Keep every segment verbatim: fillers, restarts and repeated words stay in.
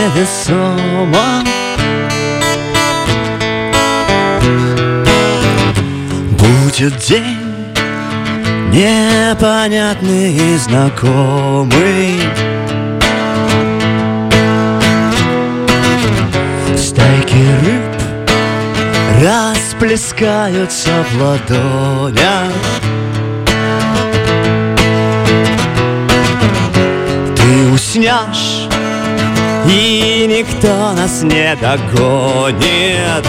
невесомо. Будет день непонятный и знакомый, стайки рыб расплескаются в ладонях. Ты уснешь, и никто нас не догонит.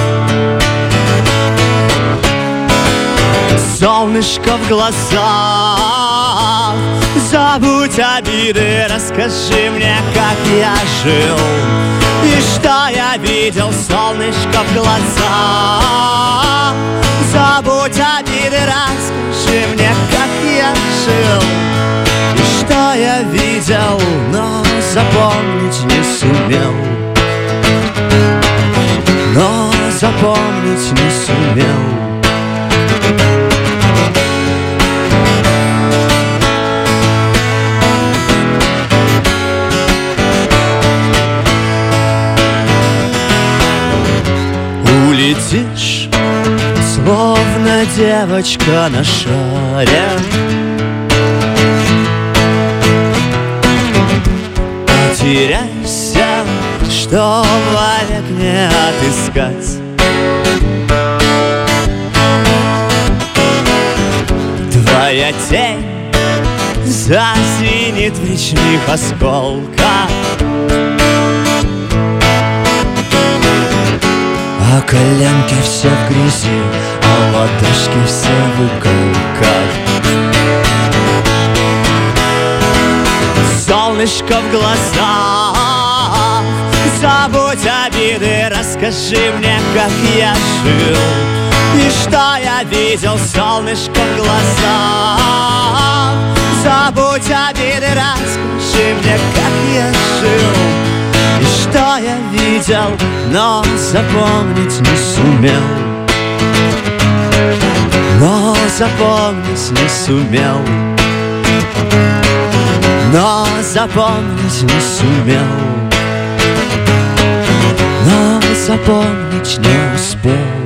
Солнышко в глазах, забудь обиды, расскажи мне, как я жил и что я видел. Солнышко в глазах, забудь обиды, расскажи мне, как я жил и что я видел, но запомнить не сумел, но запомнить не сумел. Улетишь, словно девочка на шаре, потеряйся, что вовек не отыскать. Твоя тень зазвенит в речных осколках, а коленки все в грязи, а ладошки все в иголках. Солнышко в глазах, забудь обиды, расскажи мне, как я жил и что я видел. Солнышко в глазах, забудь обиды, расскажи мне, как я жил и что я видел, но запомнить не сумел, но запомнить не сумел, но запомнить не сумел, но запомнить не успел.